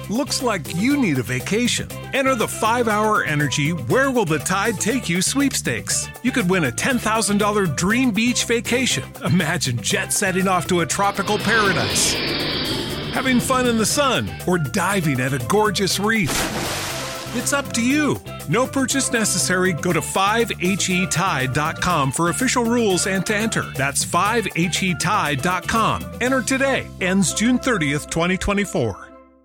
Looks like you need a vacation. Enter the 5-Hour Energy Where Will the Tide Take You sweepstakes. You could win a $10,000 dream beach vacation. Imagine jet setting off to a tropical paradise, having fun in the sun, or diving at a gorgeous reef. It's up to you. No purchase necessary. Go to 5HETide.com for official rules and to enter. That's 5HETide.com. Enter today. Ends June 30th, 2024.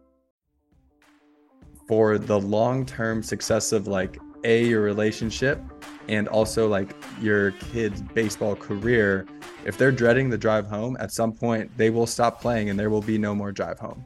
For the long-term success of your relationship and also your kid's baseball career, if they're dreading the drive home, at some point they will stop playing and there will be no more drive home.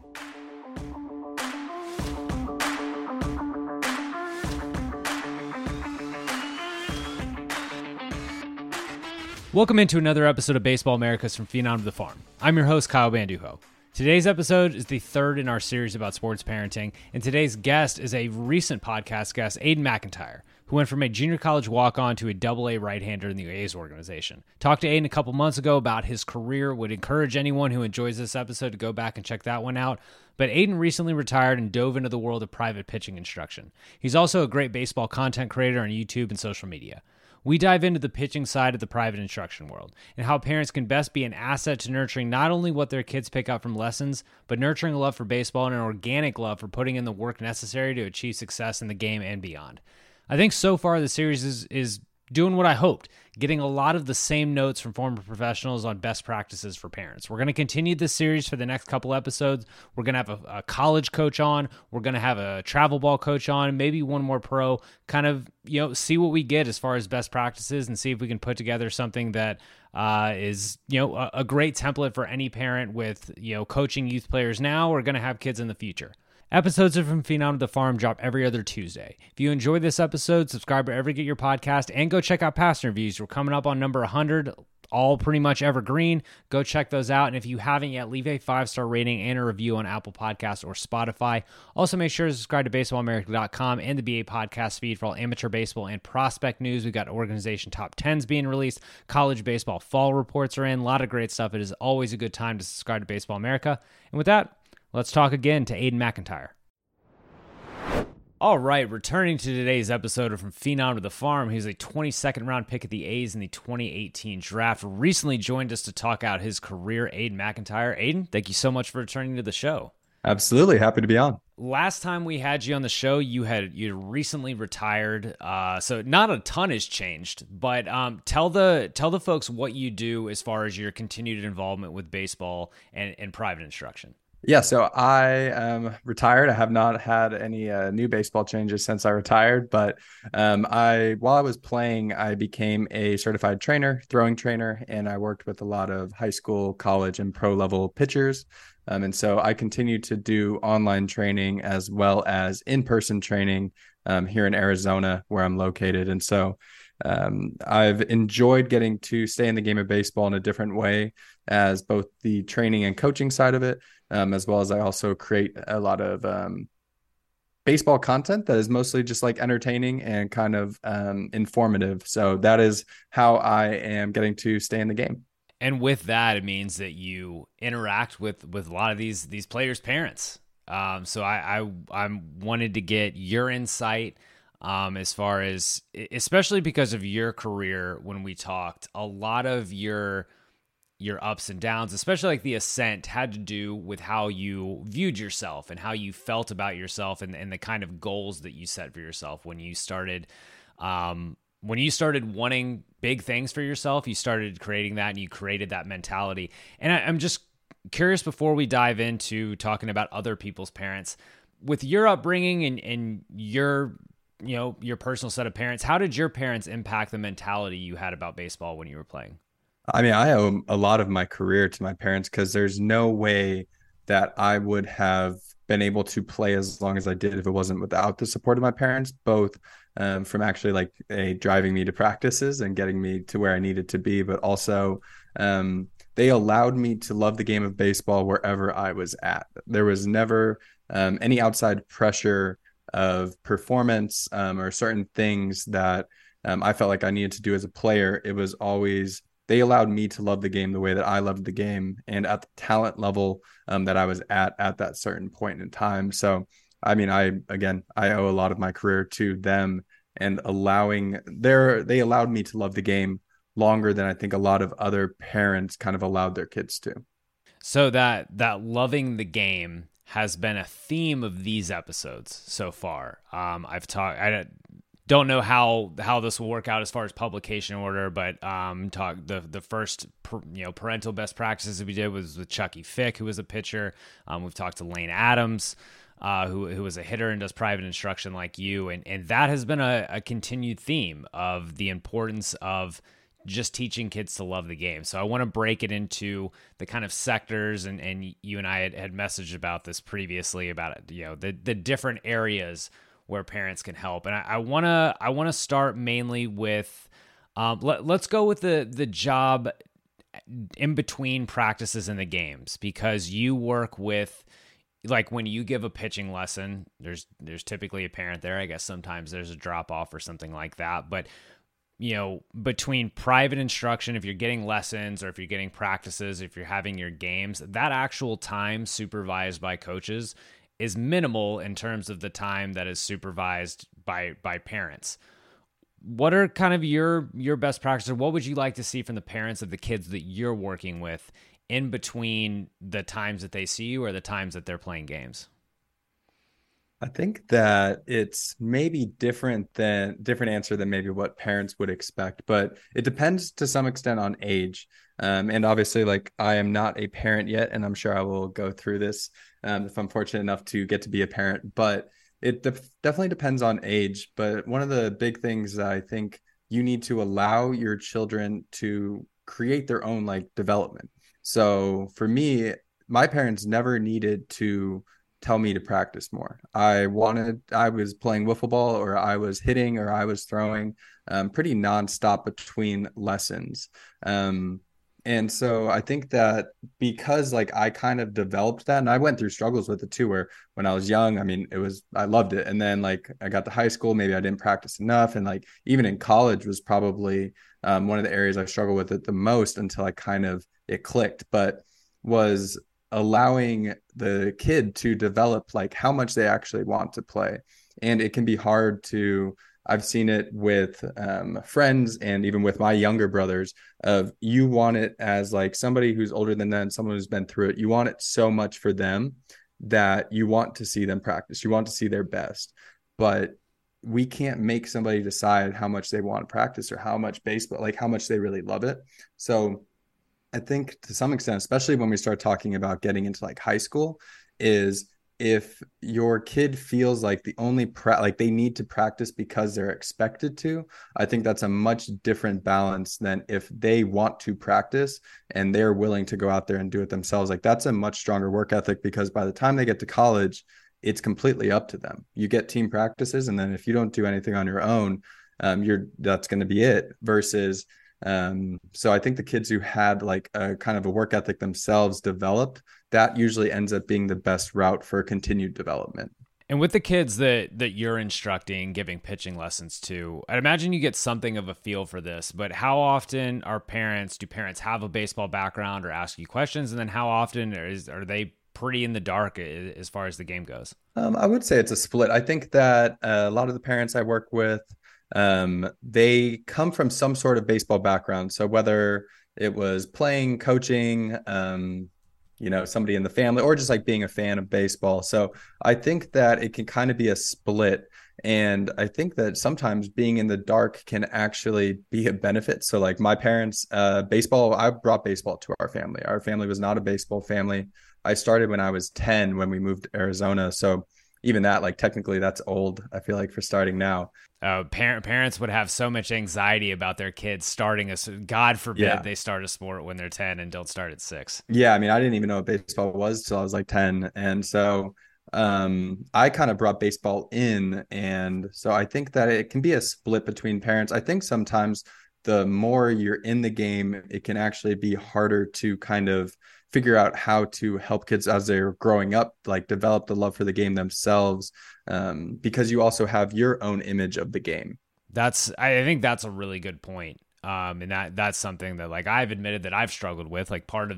Welcome into another episode of Baseball Americas from Phenom to the Farm. I'm your host, Kyle Banduho. Today's episode is the third in our series about sports parenting, and today's guest is a recent podcast guest, Aiden McIntyre, who went from a junior college walk-on to a Double-A right-hander in the A's organization. Talked to Aiden a couple months ago about his career. Would encourage anyone who enjoys this episode to go back and check that one out. But Aiden recently retired and dove into the world of private pitching instruction. He's also a great baseball content creator on YouTube and social media. We dive into the pitching side of the private instruction world and how parents can best be an asset to nurturing not only what their kids pick up from lessons, but nurturing a love for baseball and an organic love for putting in the work necessary to achieve success in the game and beyond. I think so far the series is doing what I hoped, getting a lot of the same notes from former professionals on best practices for parents. We're going to continue this series for the next couple episodes. We're going to have a college coach on. We're going to have a travel ball coach on, maybe one more pro, kind of, see what we get as far as best practices and see if we can put together something that is, a great template for any parent with, coaching youth players now or going to have kids in the future. Episodes of From Phenom to the Farm drop every other Tuesday. If you enjoyed this episode, subscribe wherever you get your podcast and go check out past interviews. We're coming up on number 100, all pretty much evergreen. Go check those out. And if you haven't yet, leave a 5-star rating and a review on Apple Podcasts or Spotify. Also, make sure to subscribe to BaseballAmerica.com and the BA podcast feed for all amateur baseball and prospect news. We've got organization top 10s being released. College baseball fall reports are in. A lot of great stuff. It is always a good time to subscribe to Baseball America. And with that, let's talk again to Aiden McIntyre. All right, returning to today's episode of From Phenom to the Farm, he's a 22nd round pick at the A's in the 2018 draft. Recently joined us to talk out his career, Aiden McIntyre. Aiden, thank you so much for returning to the show. Absolutely, happy to be on. Last time we had you on the show, you recently retired, so not a ton has changed. But tell the folks what you do as far as your continued involvement with baseball and private instruction. Yeah, so I am retired. I have not had any new baseball changes since I retired, but while I was playing, I became a certified trainer, throwing trainer, and I worked with a lot of high school, college, and pro level pitchers. And so I continue to do online training as well as in-person training here in Arizona, where I'm located. And so I've enjoyed getting to stay in the game of baseball in a different way, as both the training and coaching side of it, as well as I also create a lot of baseball content that is mostly just entertaining and kind of informative. So that is how I am getting to stay in the game. And with that, it means that you interact with a lot of these players' parents. So I wanted to get your insight as far as, especially because of your career. When we talked, a lot of your ups and downs, especially the ascent, had to do with how you viewed yourself and how you felt about yourself and the kind of goals that you set for yourself when you started wanting big things for yourself. You started creating that, and you created that mentality. And I'm just curious, before we dive into talking about other people's parents, with your upbringing and your personal set of parents, how did your parents impact the mentality you had about baseball when you were playing? I mean, I owe a lot of my career to my parents, because there's no way that I would have been able to play as long as I did if it wasn't without the support of my parents, both from actually driving me to practices and getting me to where I needed to be, but also they allowed me to love the game of baseball wherever I was at. There was never any outside pressure of performance or certain things that I felt like I needed to do as a player. It was always they allowed me to love the game the way that I loved the game and at the talent level that I was at that certain point in time. So, I mean, I owe a lot of my career to them and they allowed me to love the game longer than I think a lot of other parents kind of allowed their kids to. So that loving the game has been a theme of these episodes so far. I don't know how this will work out as far as publication order, but the first parental best practices we did was with Chucky Fick, who was a pitcher. We've talked to Lane Adams, who was a hitter and does private instruction like you, and that has been a continued theme of the importance of just teaching kids to love the game. So I want to break it into the kind of sectors, and you and I had messaged about this previously about the different areas where parents can help. And I want to start mainly with let's go with the job in between practices and the games, because you work with, like, when you give a pitching lesson, there's typically a parent there. I guess sometimes there's a drop off or something like that, but between private instruction, if you're getting lessons or if you're getting practices, if you're having your games, that actual time supervised by coaches is minimal in terms of the time that is supervised by parents. What are kind of your best practices? What would you like to see from the parents of the kids that you're working with in between the times that they see you or the times that they're playing games? I think that it's maybe different answer than maybe what parents would expect, but it depends to some extent on age. And obviously, like, I am not a parent yet, and I'm sure I will go through this if I'm fortunate enough to get to be a parent, but it definitely depends on age. But one of the big things that I think you need to allow your children to create their own like development. So for me, my parents never needed to tell me to practice more. I was playing wiffle ball, or I was hitting, or I was throwing pretty nonstop between lessons. And so I think that because like I kind of developed that, and I went through struggles with it too, where when I was young, I mean, I loved it. And then like I got to high school, maybe I didn't practice enough. And like even in college was probably one of the areas I struggled with it the most until it clicked, but was allowing the kid to develop like how much they actually want to play. And it can be hard I've seen it with friends and even with my younger brothers of you want it as like somebody who's older than them, someone who's been through it. You want it so much for them that you want to see them practice. You want to see their best, but we can't make somebody decide how much they want to practice or how much baseball, like how much they really love it. So I think to some extent, especially when we start talking about getting into like high school, is if your kid feels like the only like they need to practice because they're expected to, I think that's a much different balance than if they want to practice and they're willing to go out there and do it themselves. Like that's a much stronger work ethic, because by the time they get to college, it's completely up to them. You get team practices, and then if you don't do anything on your own, that's going to be it. Versus so I think the kids who had like a kind of a work ethic themselves developed, that usually ends up being the best route for continued development. And with the kids that you're instructing, giving pitching lessons to, I'd imagine you get something of a feel for this, but how often do parents have a baseball background or ask you questions? And then how often are they pretty in the dark as far as the game goes? I would say it's a split. I think that a lot of the parents I work with, they come from some sort of baseball background. So whether it was playing, coaching, somebody in the family, or just like being a fan of baseball. So I think that it can kind of be a split. And I think that sometimes being in the dark can actually be a benefit. So like my parents, I brought baseball to our family. Our family was not a baseball family. I started when I was 10 when we moved to Arizona. So even that, like technically that's old, I feel like, for starting now. Parents would have so much anxiety about their kids starting God forbid they start a sport when they're 10 and don't start at 6. Yeah. I mean, I didn't even know what baseball was till I was like 10. And so I kind of brought baseball in. And so I think that it can be a split between parents. I think sometimes the more you're in the game, it can actually be harder to kind of figure out how to help kids as they're growing up, like develop the love for the game themselves, because you also have your own image of the game. I think that's a really good point. And that's something that like I've admitted that I've struggled with. Like part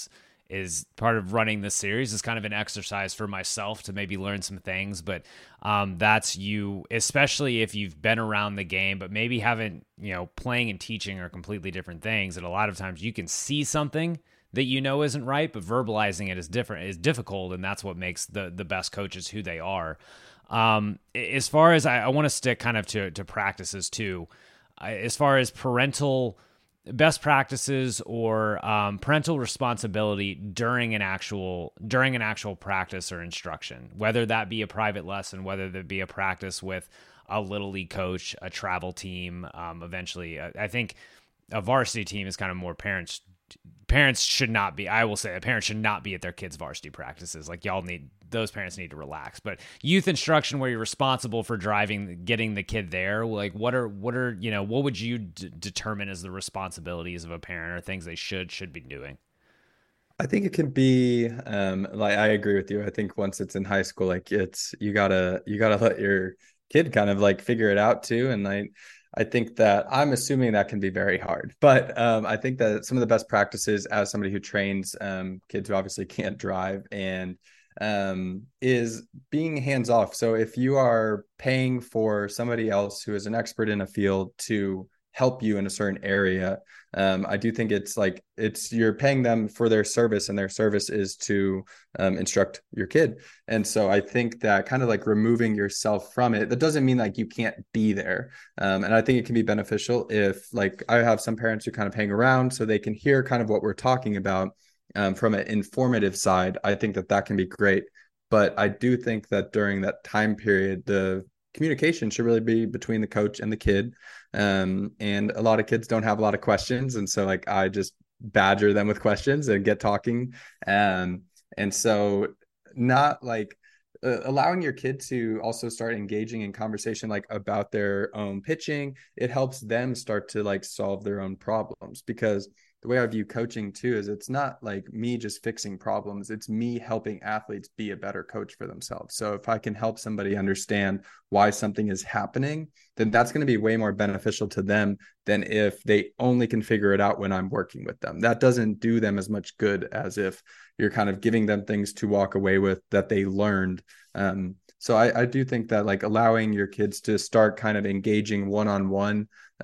of running this series is kind of an exercise for myself to maybe learn some things, but that's you, especially if you've been around the game, but maybe haven't, playing and teaching are completely different things. And a lot of times you can see something that isn't right, but verbalizing it is difficult. And that's what makes the best coaches who they are. As far as I want to stick kind of to practices too, as far as parental best practices or parental responsibility during an actual practice or instruction, whether that be a private lesson, whether that be a practice with a little league coach, a travel team. Eventually, I think a varsity team is kind of more parents should not be. I will say a parent should not be at their kids' varsity practices. Like those parents need to relax. But youth instruction, where you're responsible for getting the kid there, like what would you determine as the responsibilities of a parent or things they should be doing? I think it can be like I agree with you. I think once it's in high school, like you gotta let your kid kind of like figure it out too. And I think that I'm assuming that can be very hard, but I think that some of the best practices as somebody who trains kids who obviously can't drive and is being hands off. So if you are paying for somebody else who is an expert in a field to help you in a certain area, I do think you're paying them for their service, and their service is to instruct your kid. And so I think that kind of like removing yourself from it, that doesn't mean like you can't be there. And I think it can be beneficial if like I have some parents who kind of hang around so they can hear kind of what we're talking about from an informative side. I think that can be great. But I do think that during that time period, the communication should really be between the coach and the kid. And a lot of kids don't have a lot of questions. And so like I just badger them with questions and get talking. And so not like allowing your kid to also start engaging in conversation like about their own pitching, it helps them start to like solve their own problems. Because the way I view coaching too is it's not like me just fixing problems. It's me helping athletes be a better coach for themselves. So if I can help somebody understand why something is happening, then that's going to be way more beneficial to them than if they only can figure it out when I'm working with them. That doesn't do them as much good as if you're kind of giving them things to walk away with that they learned. So I do think that like allowing your kids to start kind of engaging one-on-one,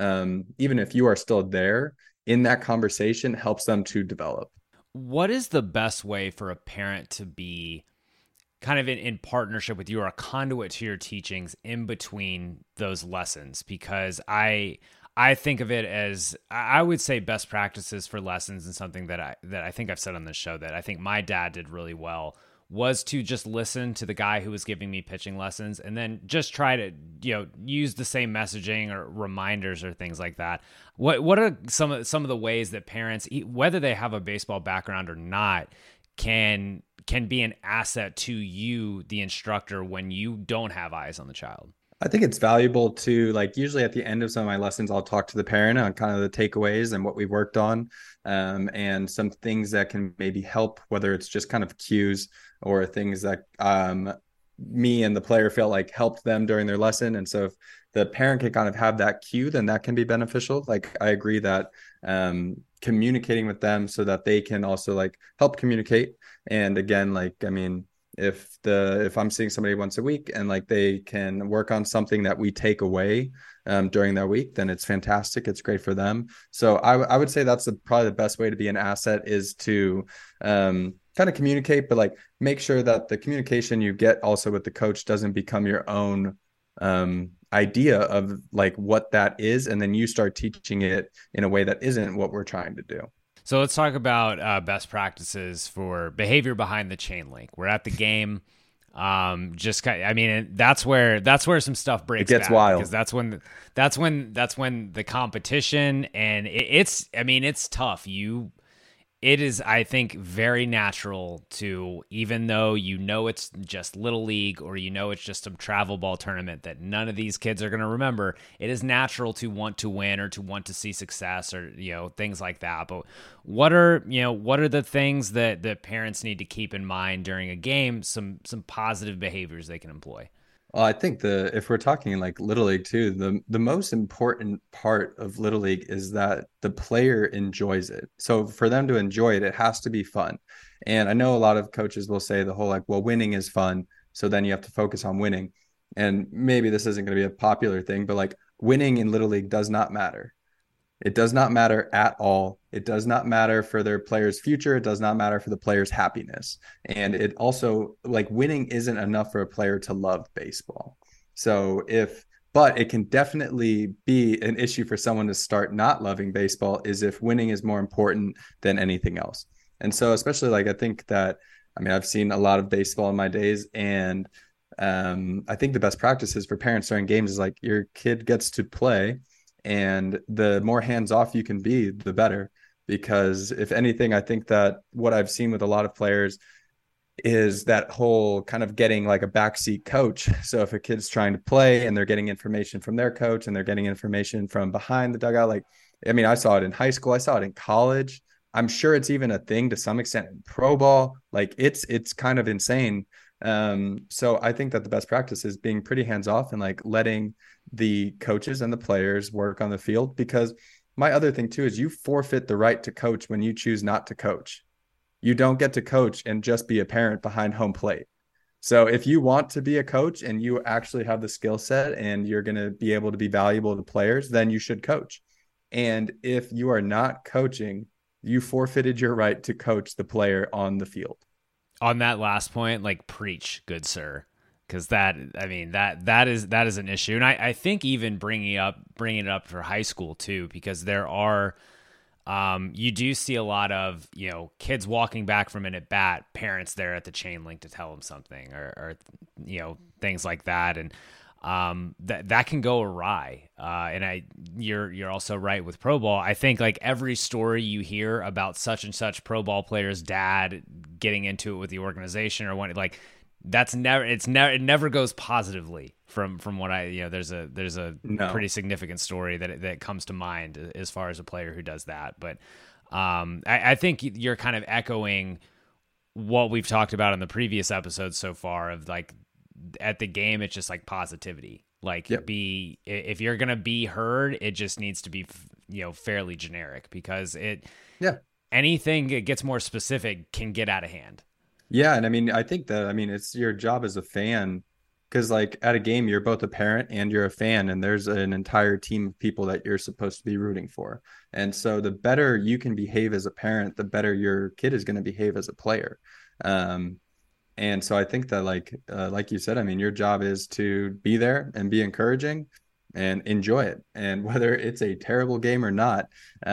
even if you are still there in that conversation, helps them to develop. What is the best way for a parent to be kind of in partnership with you, or a conduit to your teachings in between those lessons? Because I think of it as, I would say best practices for lessons, and something that I think I've said on this show that I think my dad did really well was to just listen to the guy who was giving me pitching lessons, and then just try to, use the same messaging or reminders or things like that. What are some of the ways that parents, whether they have a baseball background or not, can be an asset to you, the instructor, when you don't have eyes on the child? I think it's valuable to, like, usually at the end of some of my lessons, I'll talk to the parent on kind of the takeaways and what we worked on, and some things that can maybe help, whether it's just kind of cues or things that me and the player felt like helped them during their lesson. And so if the parent can kind of have that cue, then that can be beneficial. Like, I agree that communicating with them so that they can also like help communicate. And again, like, I mean, if I'm seeing somebody once a week and like they can work on something that we take away during that week, then it's fantastic. It's great for them. So I would say that's probably the best way to be an asset, is to kind of communicate, but like make sure that the communication you get also with the coach doesn't become your own idea of like what that is, and then you start teaching it in a way that isn't what we're trying to do. So let's talk about best practices for behavior behind the chain link. We're at the game. That's where some stuff breaks. It gets wild, because that's when the competition, and it's tough. It is, I think, very natural to, even though it's just Little League, or it's just some travel ball tournament that none of these kids are going to remember, it is natural to want to win or to want to see success, or things like that. But what are the things that parents need to keep in mind during a game, some positive behaviors they can employ? Well, I think if we're talking like Little League too, the most important part of Little League is that the player enjoys it. So for them to enjoy it, it has to be fun. And I know a lot of coaches will say the whole like, well, winning is fun, so then you have to focus on winning. And maybe this isn't going to be a popular thing, but like winning in Little League does not matter. It does not matter at all. It does not matter for their players' future. It does not matter for the players' happiness. And it also, like, winning isn't enough for a player to love baseball. But it can definitely be an issue for someone to start not loving baseball is if winning is more important than anything else. And so, especially like, I think that, I mean, I've seen a lot of baseball in my days, and I think the best practices for parents during games is like your kid gets to play, and the more hands off you can be, the better. Because if anything, I think that what I've seen with a lot of players is that whole kind of getting like a backseat coach. So if a kid's trying to play and they're getting information from their coach and they're getting information from behind the dugout, like, I mean, I saw it in high school, I saw it in college. I'm sure it's even a thing to some extent in pro ball. Like it's kind of insane. So I think that the best practice is being pretty hands off and like letting the coaches and the players work on the field. Because my other thing too is you forfeit the right to coach when you choose not to coach. You don't get to coach and just be a parent behind home plate. So if you want to be a coach and you actually have the skill set and you're going to be able to be valuable to players, then you should coach. And if you are not coaching, you forfeited your right to coach the player on the field. On that last point, like, preach, good sir, because that is an issue. And I think even bringing it up for high school too, because there are you do see a lot of, kids walking back from an at bat, parents there at the chain link to tell them something, or things like that, and that can go awry. And you're also right with pro ball. I think like every story you hear about such and such pro ball player's dad getting into it with the organization or when, like, it never goes positively from what there's a No. pretty significant story that comes to mind as far as a player who does that. But I think you're kind of echoing what we've talked about in the previous episodes so far of like, at the game, it's just like positivity. Like, Yep. if you're going to be heard, it just needs to be, fairly generic, because anything that gets more specific can get out of hand. Yeah. And I mean, I think that, I mean, it's your job as a fan, because like at a game, you're both a parent and you're a fan, and there's an entire team of people that you're supposed to be rooting for. And so the better you can behave as a parent, the better your kid is going to behave as a player. And so I think that like you said, I mean, your job is to be there and be encouraging and enjoy it. And whether it's a terrible game or not,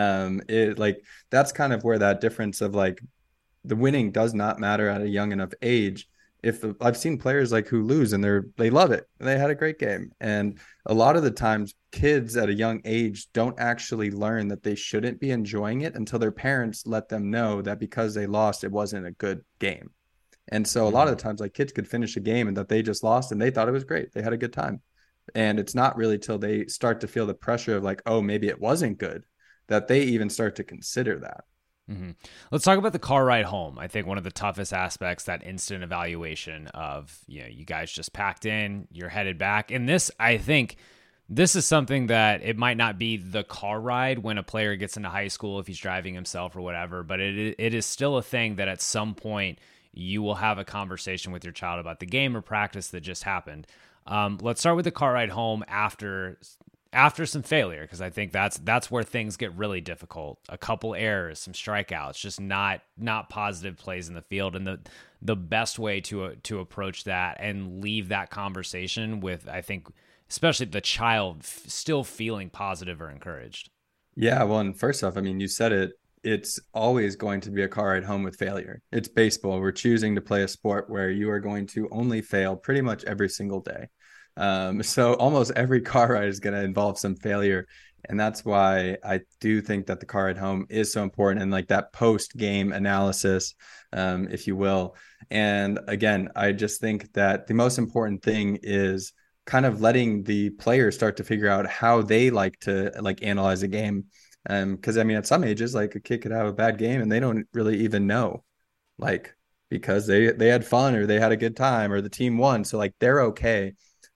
that's kind of where that difference of like the winning does not matter at a young enough age. I've seen players like who lose and they love it. They had a great game. And a lot of the times kids at a young age don't actually learn that they shouldn't be enjoying it until their parents let them know that because they lost, it wasn't a good game. And so a lot of the times, like, kids could finish a game and that they just lost and they thought it was great. They had a good time. And it's not really till they start to feel the pressure of like, oh, maybe it wasn't good, that they even start to consider that. Mm-hmm. Let's talk about the car ride home. I think one of the toughest aspects, that instant evaluation of, you guys just packed in, you're headed back. And I think this is something that it might not be the car ride when a player gets into high school, if he's driving himself or whatever, but it is still a thing that at some point you will have a conversation with your child about the game or practice that just happened. Let's start with the car ride home after some failure, because I think that's where things get really difficult. A couple errors, some strikeouts, just not positive plays in the field, and the best way to approach that and leave that conversation with, I think, especially the child still feeling positive or encouraged. Yeah, well, and first off, I mean, you said it. It's always going to be a car ride home with failure. It's baseball. We're choosing to play a sport where you are going to only fail pretty much every single day. So almost every car ride is going to involve some failure. And that's why I do think that the car ride home is so important, and like that post-game analysis, if you will. And again, I just think that the most important thing is kind of letting the players start to figure out how they like to like analyze a game. Because I mean, at some ages, like a kid could have a bad game and they don't really even know, like, because they had fun or they had a good time or the team won. So like they're okay.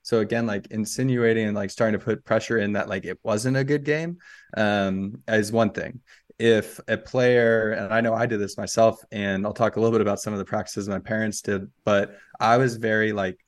So again, like insinuating and like starting to put pressure in that like it wasn't a good game is one thing. If a player, and I know I did this myself, and I'll talk a little bit about some of the practices my parents did, but I was very like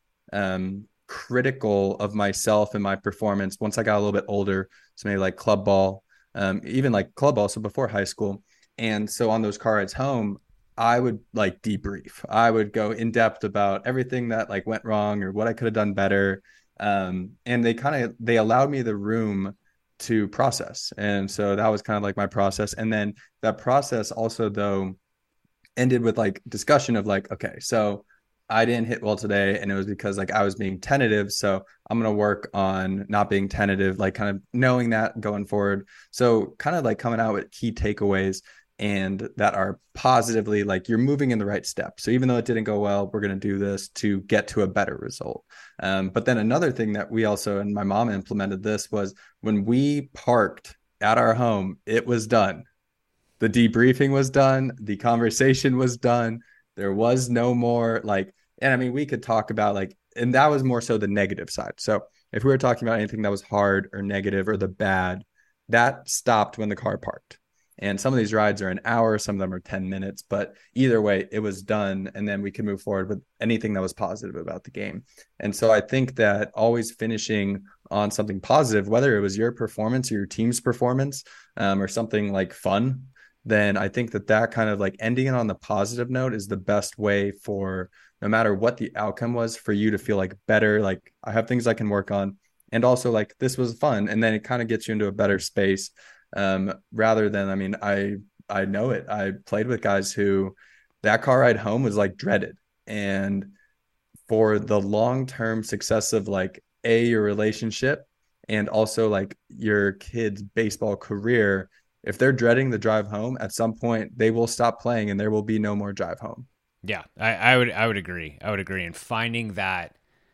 critical of myself and my performance once I got a little bit older. So maybe like club ball, even like club ball, so before high school. And so on those car rides home, I would like debrief. I would go in depth about everything that like went wrong or what I could have done better. And they allowed me the room to process. And so that was kind of like my process. And then that process also though ended with like discussion of like, okay, so I didn't hit well today, and it was because like I was being tentative. So I'm going to work on not being tentative, like kind of knowing that going forward. So kind of like coming out with key takeaways and that are positively like you're moving in the right step. So even though it didn't go well, we're going to do this to get to a better result. But then another thing that we also, and my mom implemented this, was when we parked at our home, it was done. The debriefing was done. The conversation was done. There was no more like, and I mean, we could talk about like, and that was more so the negative side. So if we were talking about anything that was hard or negative or the bad, that stopped when the car parked. And some of these rides are an hour, some of them are 10 minutes, but either way, it was done. And then we could move forward with anything that was positive about the game. And so I think that always finishing on something positive, whether it was your performance or your team's performance or something like fun, then I think that kind of like ending it on the positive note is the best way for no matter what the outcome was for you to feel like better, like I have things I can work on. And also like this was fun. And then it kind of gets you into a better space rather than, I mean, I know it. I played with guys who that car ride home was like dreaded. And for the long-term success of like your relationship and also like your kid's baseball career, if they're dreading the drive home, at some point they will stop playing and there will be no more drive home. Yeah, I would agree. I would agree. And finding that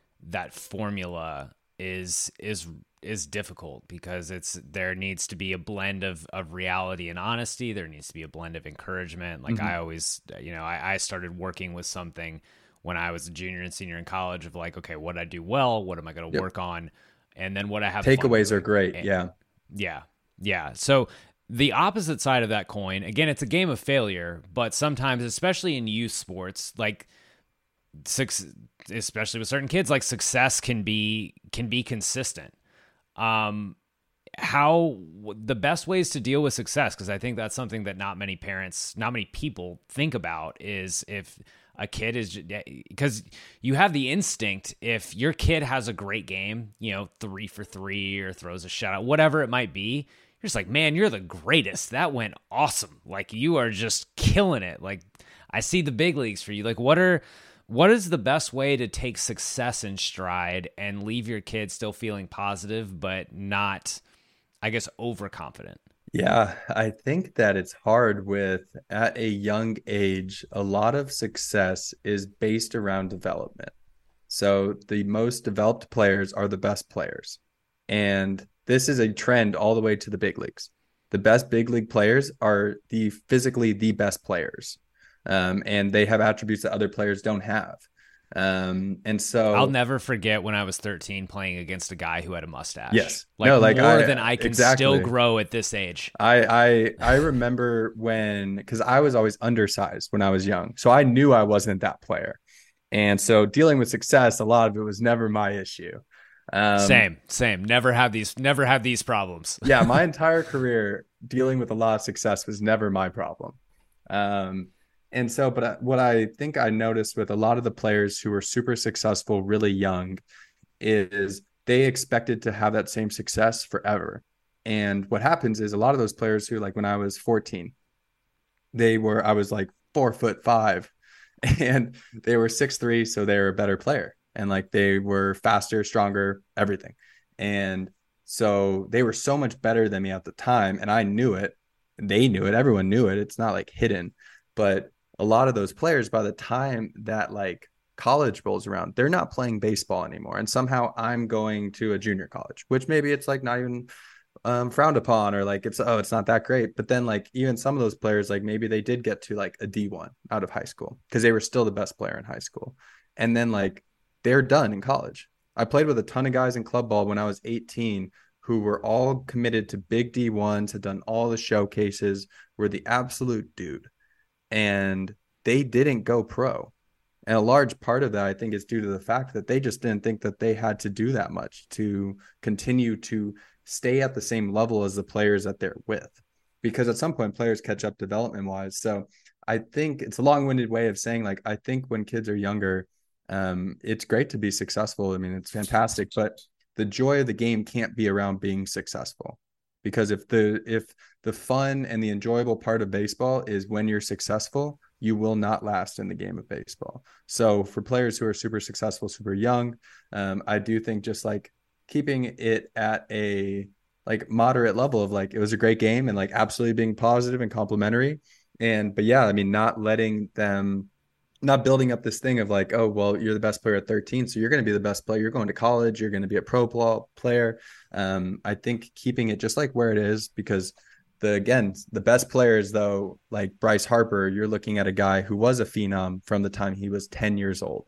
formula is difficult because there needs to be a blend of reality and honesty. There needs to be a blend of encouragement. Like I always, I started working with something when I was a junior and senior in college of like, okay, what I do well, what am I going to work on? And then what I have. Takeaways are great. Yeah. So the opposite side of that coin, again, it's a game of failure, but sometimes, especially in youth sports, like especially with certain kids, like success can be consistent. How the best ways to deal with success, because I think that's something that not many people think about, is if a kid is, because you have the instinct, if your kid has a great game, 3 for 3 or throws a shutout, whatever it might be, you're just like, man, you're the greatest. That went awesome. Like you are just killing it. Like I see the big leagues for you. Like what is the best way to take success in stride and leave your kid still feeling positive, but not, I guess, overconfident? Yeah, I think that it's hard at a young age, a lot of success is based around development. So the most developed players are the best players. And this is a trend all the way to the big leagues. The best big league players are physically the best players. And they have attributes that other players don't have. And so I'll never forget when I was 13 playing against a guy who had a mustache. Yes. More than I can still grow at this age. I remember because I was always undersized when I was young. So I knew I wasn't that player. And so dealing with success, a lot of it was never my issue. Same. Never have these problems. Yeah. My entire career dealing with a lot of success was never my problem. And so, but what I think I noticed with a lot of the players who were super successful really young is they expected to have that same success forever. And what happens is a lot of those players who, like when I was 14, I was like 4'5" and they were 6'3", so they were a better player. And like they were faster, stronger, everything. And so they were so much better than me at the time. And I knew it. They knew it. Everyone knew it. It's not like hidden. But a lot of those players, by the time that like college rolls around, they're not playing baseball anymore. And somehow I'm going to a junior college, which maybe it's like not even frowned upon, or like it's not that great. But then like even some of those players, like maybe they did get to like a D1 out of high school because they were still the best player in high school. And then like they're done in college. I played with a ton of guys in club ball when I was 18 who were all committed to big D1s, had done all the showcases, were the absolute dude. And they didn't go pro. And a large part of that, I think, is due to the fact that they just didn't think that they had to do that much to continue to stay at the same level as the players that they're with. Because at some point, players catch up development wise. So I think it's a long-winded way of saying, like, I think when kids are younger, it's great to be successful. I mean, it's fantastic, but the joy of the game can't be around being successful. Because if the fun and the enjoyable part of baseball is when you're successful, you will not last in the game of baseball. So for players who are super successful, super young, I do think just like keeping it at a like moderate level of like, it was a great game and like absolutely being positive and complimentary. But yeah, I mean, not building up this thing of like, oh, well, you're the best player at 13, so you're going to be the best player. You're going to college. You're going to be a pro player. I think keeping it just like where it is, because the best players, though, like Bryce Harper, you're looking at a guy who was a phenom from the time he was 10 years old.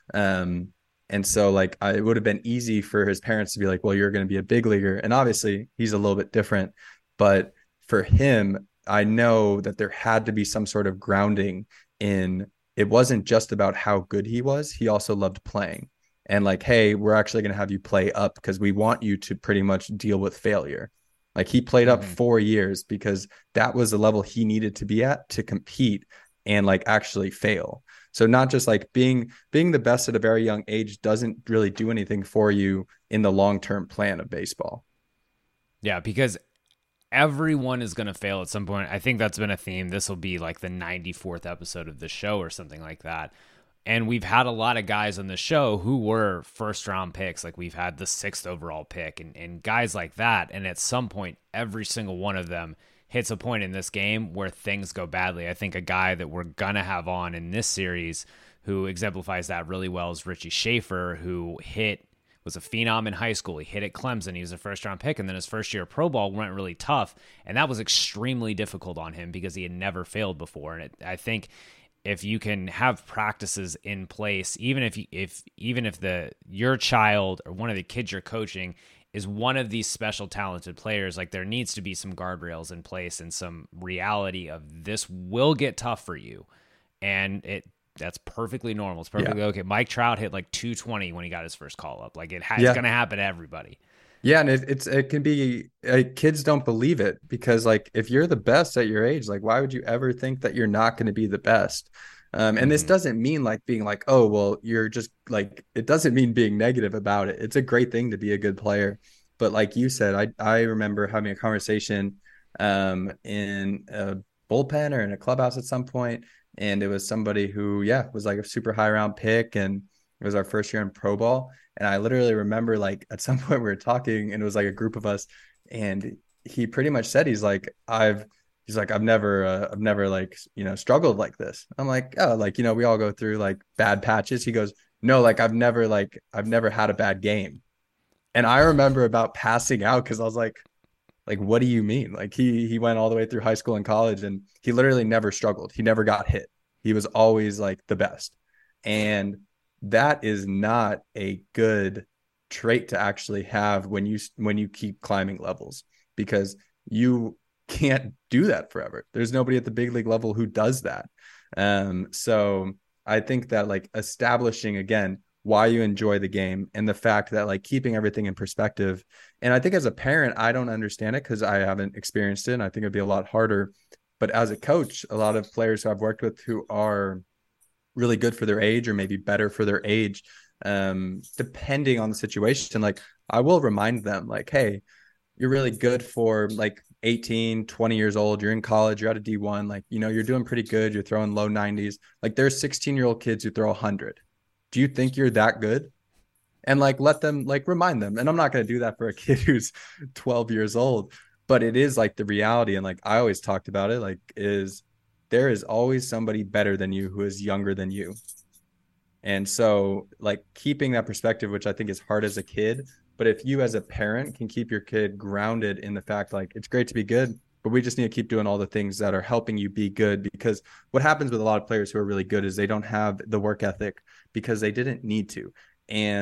And so like it would have been easy for his parents to be like, well, you're going to be a big leaguer. And obviously he's a little bit different, but for him, I know that there had to be some sort of grounding in, it wasn't just about how good he was. He also loved playing. And like, hey, we're actually going to have you play up because we want you to pretty much deal with failure. Like he played up 4 years because that was the level he needed to be at to compete and like actually fail. So not just like being the best at a very young age doesn't really do anything for you in the long-term plan of baseball. Yeah, because everyone is going to fail at some point. I think that's been a theme. This will be like the 94th episode of the show or something like that. And we've had a lot of guys on the show who were first round picks. Like we've had the 6th overall pick and guys like that. And at some point, every single one of them hits a point in this game where things go badly. I think a guy that we're going to have on in this series who exemplifies that really well is Richie Schaefer, who was a phenom in high school. He hit at Clemson. He was a first-round pick, and then his first year of pro ball went really tough, and that was extremely difficult on him because he had never failed before. And I think if you can have practices in place, even if your child or one of the kids you're coaching is one of these special talented players, like there needs to be some guardrails in place and some reality of this will get tough for you, and that's perfectly normal. It's perfectly okay. Mike Trout hit like 220 when he got his first call up. Like it's going to happen to everybody. Yeah, and it can be kids don't believe it because like if you're the best at your age, like why would you ever think that you're not going to be the best? And this doesn't mean like being like, oh, well, you're just like, it doesn't mean being negative about it. It's a great thing to be a good player. But like you said, I remember having a conversation in a bullpen or in a clubhouse at some point. And it was somebody who, was like a super high round pick. And it was our first year in pro ball. And I literally remember like at some point we were talking and it was like a group of us. And he pretty much said, I've never like, struggled like this. I'm like, oh, like, we all go through like bad patches. He goes, no, like I've never had a bad game. And I remember about passing out because I was like, what do you mean? Like he went all the way through high school and college and he literally never struggled. He never got hit. He was always like the best. And that is not a good trait to actually have when you keep climbing levels, because you can't do that forever. There's nobody at the big league level who does that. So I think that like establishing again why you enjoy the game and the fact that like keeping everything in perspective. And I think as a parent, I don't understand it because I haven't experienced it. And I think it'd be a lot harder. But as a coach, a lot of players who I've worked with who are really good for their age or maybe better for their age, depending on the situation, like I will remind them like, hey, you're really good for like 18, 20 years old. You're in college, you're at a D1, like, you're doing pretty good. You're throwing low 90s. Like there's 16-year-old kids who throw 100. Do you think you're that good? And like, let them like remind them. And I'm not going to do that for a kid who's 12 years old, but it is like the reality. And like, I always talked about it, like there is always somebody better than you who is younger than you. And so like keeping that perspective, which I think is hard as a kid, but if you as a parent can keep your kid grounded in the fact, like it's great to be good, but we just need to keep doing all the things that are helping you be good. Because what happens with a lot of players who are really good is they don't have the work ethic because they didn't need to. And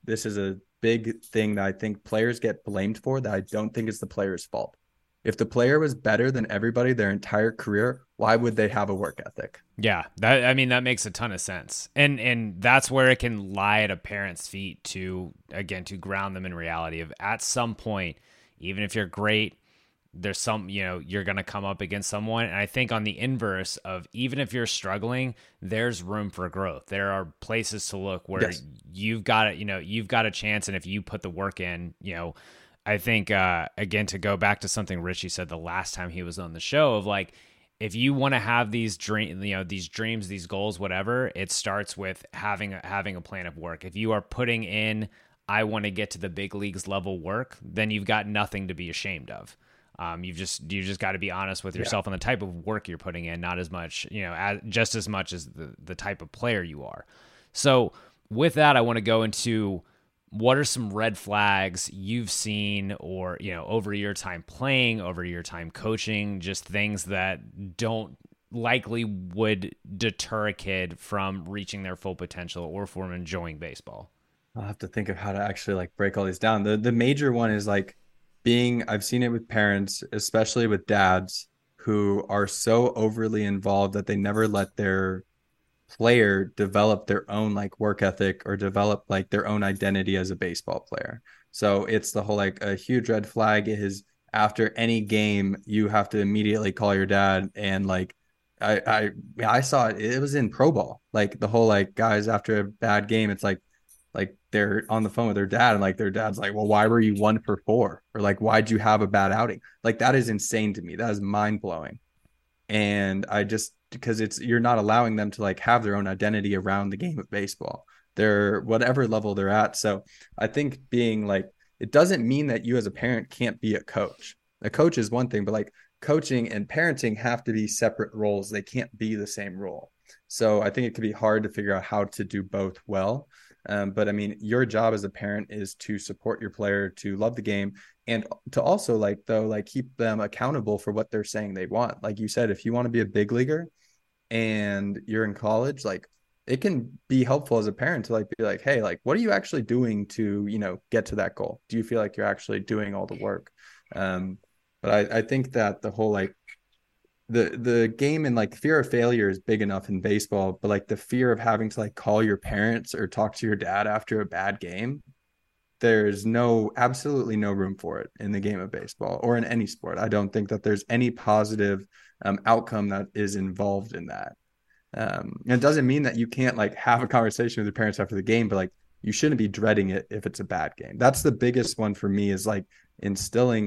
this is a big thing that I think players get blamed for that I don't think is the player's fault. If the player was better than everybody their entire career, why would they have a work ethic? Yeah, that makes a ton of sense. And that's where it can lie at a parent's feet to ground them in reality of, at some point, even if you're great, there's some, you're going to come up against someone. And I think on the inverse of, even if you're struggling, there's room for growth. There are places to look where you've got a chance. And if you put the work in, I think, again, to go back to something Richie said the last time he was on the show, of like, if you want to have these dreams, these goals, whatever, it starts with having a plan of work. If you are putting in, I want to get to the big leagues level work, then you've got nothing to be ashamed of. You just got to be honest with yourself on the type of work you're putting in, not as much, just as much as the type of player you are. So with that, I want to go into, what are some red flags you've seen, or, over your time playing, over your time coaching, just things that don't likely would deter a kid from reaching their full potential or from enjoying baseball? I'll have to think of how to actually like break all these down. The major one is like I've seen it with parents, especially with dads, who are so overly involved that they never let their player develop their own like work ethic or develop like their own identity as a baseball player. So it's the whole, like, a huge red flag is after any game, you have to immediately call your dad. And like, I saw it. It was in pro ball. Like the whole, like, guys after a bad game, it's like they're on the phone with their dad, and like their dad's like, well, why were you 1 for 4? Or like, why'd you have a bad outing? Like, that is insane to me. That is mind blowing. And because you're not allowing them to like have their own identity around the game of baseball. They're whatever level they're at. So I think being like, it doesn't mean that you as a parent can't be a coach. A coach is one thing, but like coaching and parenting have to be separate roles. They can't be the same role. So I think it could be hard to figure out how to do both well. But I mean, your job as a parent is to support your player, to love the game, and to also keep them accountable for what they're saying they want. Like you said, if you want to be a big leaguer and you're in college, like, it can be helpful as a parent to like be like, hey, like, what are you actually doing to, get to that goal? Do you feel like you're actually doing all the work? But I think that the whole, like, the game and like fear of failure is big enough in baseball, but like the fear of having to like call your parents or talk to your dad after a bad game, there's absolutely no room for it in the game of baseball or in any sport. I don't think that there's any positive outcome that is involved in that. And it doesn't mean that you can't like have a conversation with your parents after the game, but like, you shouldn't be dreading it if it's a bad game. That's the biggest one for me, is like instilling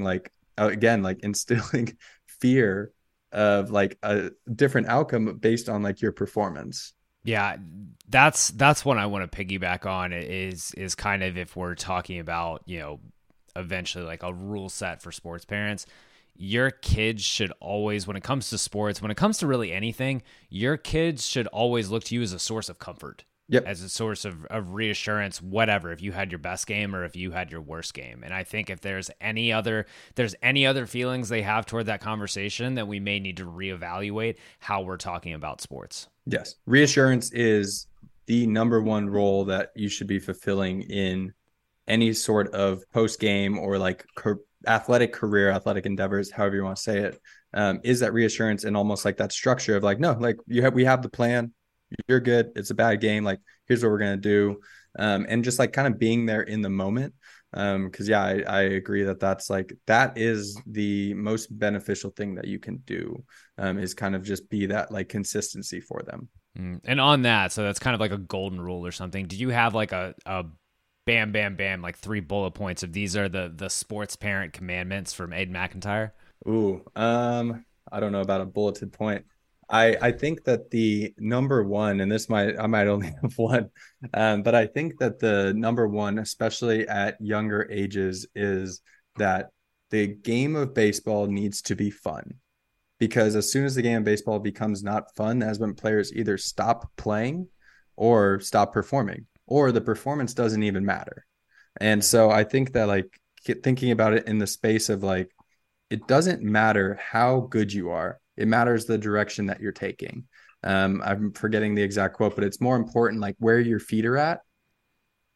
fear of like a different outcome based on like your performance. Yeah, that's what I want to piggyback on, is kind of, if we're talking about, eventually like a rule set for sports parents, your kids should always, when it comes to sports, when it comes to really anything, your kids should always look to you as a source of comfort. Yep. As a source of reassurance, whatever, if you had your best game or if you had your worst game. And I think if there's any other feelings they have toward that conversation, then we may need to reevaluate how we're talking about sports. Yes. Reassurance is the number one role that you should be fulfilling in any sort of post-game or like athletic endeavors, however you want to say it, is that reassurance and almost like that structure of like, no, like we have the plan. You're good. It's a bad game. Like, here's what we're going to do. And just like kind of being there in the moment. Cause yeah, I agree that is the most beneficial thing that you can do, is kind of just be that like consistency for them. And on that, so that's kind of like a golden rule or something. Do you have like a bam, bam, bam, like 3 bullet points of these are the sports parent commandments from Aiden McIntyre? Ooh, I don't know about a bulleted point. I think that the number one, and I might only have one, but I think that the number one, especially at younger ages, is that the game of baseball needs to be fun. Because as soon as the game of baseball becomes not fun, that's when players either stop playing or stop performing, or the performance doesn't even matter. And so I think that like thinking about it in the space of like, it doesn't matter how good you are. It matters the direction that you're taking. I'm forgetting the exact quote, but it's more important like where your feet are at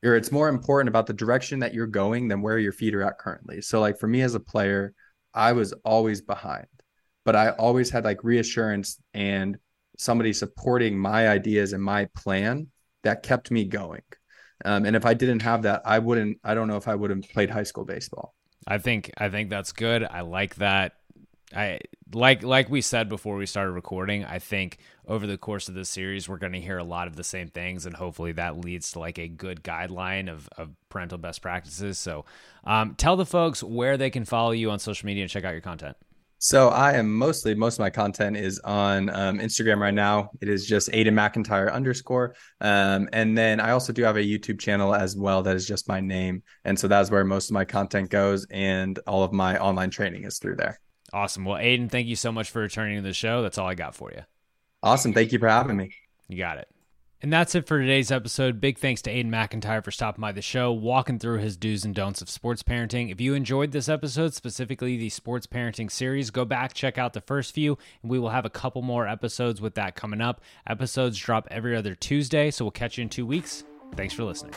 or it's more important about the direction that you're going than where your feet are at currently. So like for me as a player, I was always behind, but I always had like reassurance and somebody supporting my ideas and my plan that kept me going. And if I didn't have that, I don't know if I would have played high school baseball. I think that's good. I like that. I like we said before we started recording, I think over the course of this series, we're going to hear a lot of the same things, and hopefully that leads to like a good guideline of parental best practices. So tell the folks where they can follow you on social media and check out your content. So I am most of my content is on Instagram right now. It is just Aiden McIntyre _. And then I also do have a YouTube channel as well that is just my name. And so that's where most of my content goes, and all of my online training is through there. Awesome. Well, Aiden, thank you so much for returning to the show. That's all I got for you. Awesome. Thank you for having me. You got it. And that's it for today's episode. Big thanks to Aiden McIntyre for stopping by the show, walking through his do's and don'ts of sports parenting. If you enjoyed this episode, specifically the sports parenting series, go back, check out the first few, and we will have a couple more episodes with that coming up. Episodes drop every other Tuesday, so we'll catch you in 2 weeks. Thanks for listening.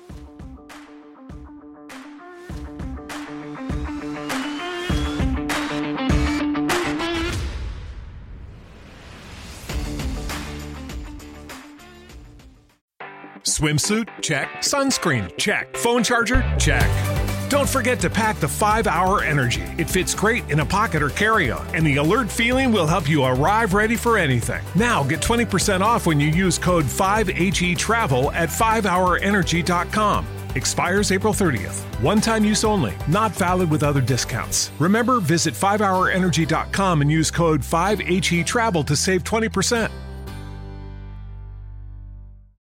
Swimsuit? Check. Sunscreen? Check. Phone charger? Check. Don't forget to pack the 5-Hour Energy. It fits great in a pocket or carry-on, and the alert feeling will help you arrive ready for anything. Now get 20% off when you use code 5HETRAVEL at 5hourenergy.com. Expires April 30th. One-time use only. Not valid with other discounts. Remember, visit 5hourenergy.com and use code 5HETRAVEL to save 20%.